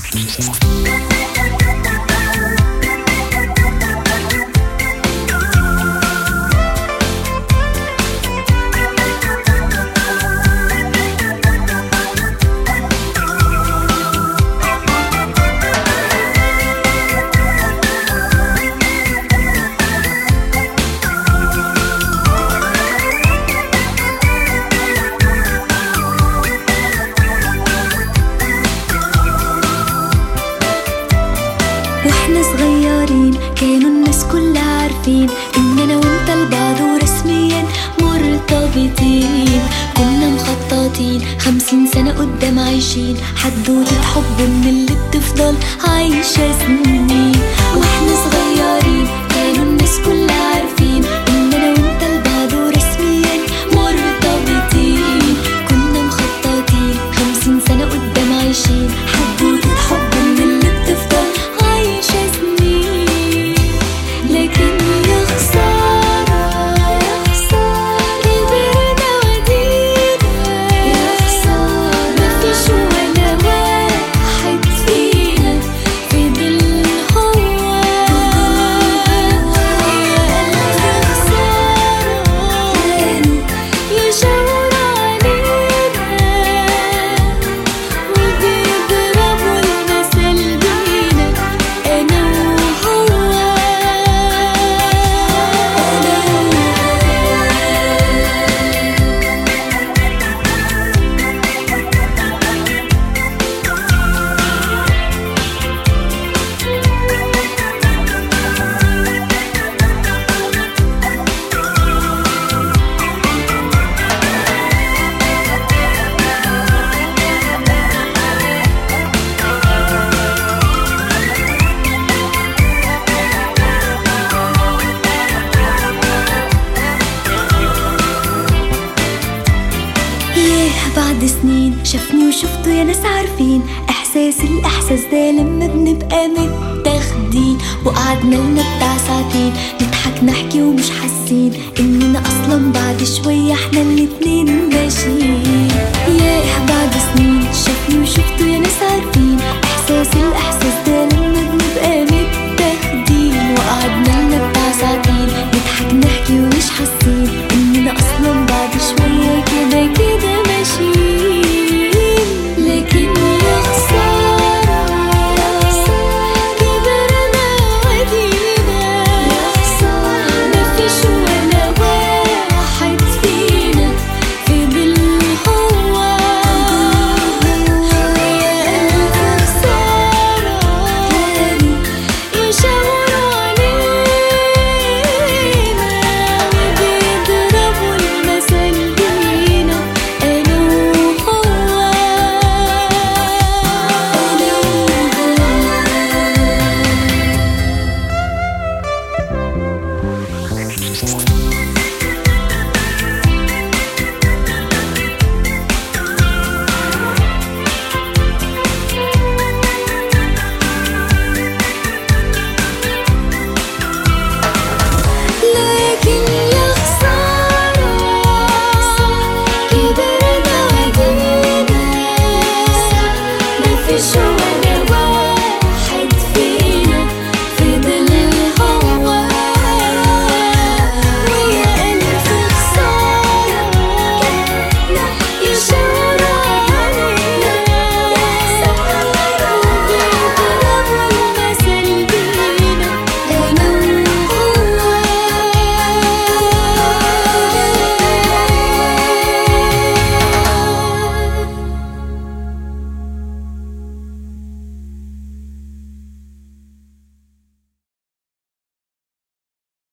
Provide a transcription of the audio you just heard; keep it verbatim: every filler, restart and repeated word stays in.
واحنا صغيرين كانوا الناس كلها عارفين اننا وانت لبعض ورسميا مرتبطين. كنا مخططين خمسين سنة قدام عايشين حدوتة حب من اللي بتفضل عايشة سنين. واحنا صغيرين كانوا الناس كلها عارفين اننا وانت لبعض ورسميا مرتبطين. كنا مخططين خمسين سنة قدام عايشين حدوتة حب من اللي بتفضل عايشة سنين. لكن يا خسارة يا خسارة كبرنا ودينا، يا خسارة مفيش ولا واحد فينا فضل هو. يا خسارة كانوا يشاوروا علينا وبيضربوا المثل بينا أنا وهو. ياه بعد سنين شافني وشفته يا ناس عارفين احساس الاحساس ده لما بنبقى متاخدين. وقعدنا لنا بتاع ساعتين نضحك نحكي ومش حاسين اننا اصلا بعد شوية احنا الاتنين ماشيين. ياه بعد سنين شافني وشفته يا ناس عارفين احساس الاحساس ده لما بنبقى متاخدين. وقعدنا لنا بتاع ساعتين نضحك نحكي ومش حاسين اننا اصلا بعد شوية كده كده ماشيين. لكن يا خسارة يا خسارة كبرنا ودينا، يا خسارة مفيش ولا واحد فينا فضل هو. يا ألف خسارة كانوا يشاوروا علينا وبيضربوا المثل بينا أنا وهو. أنا لكن يا خسارة كبرنا ودينا مفيش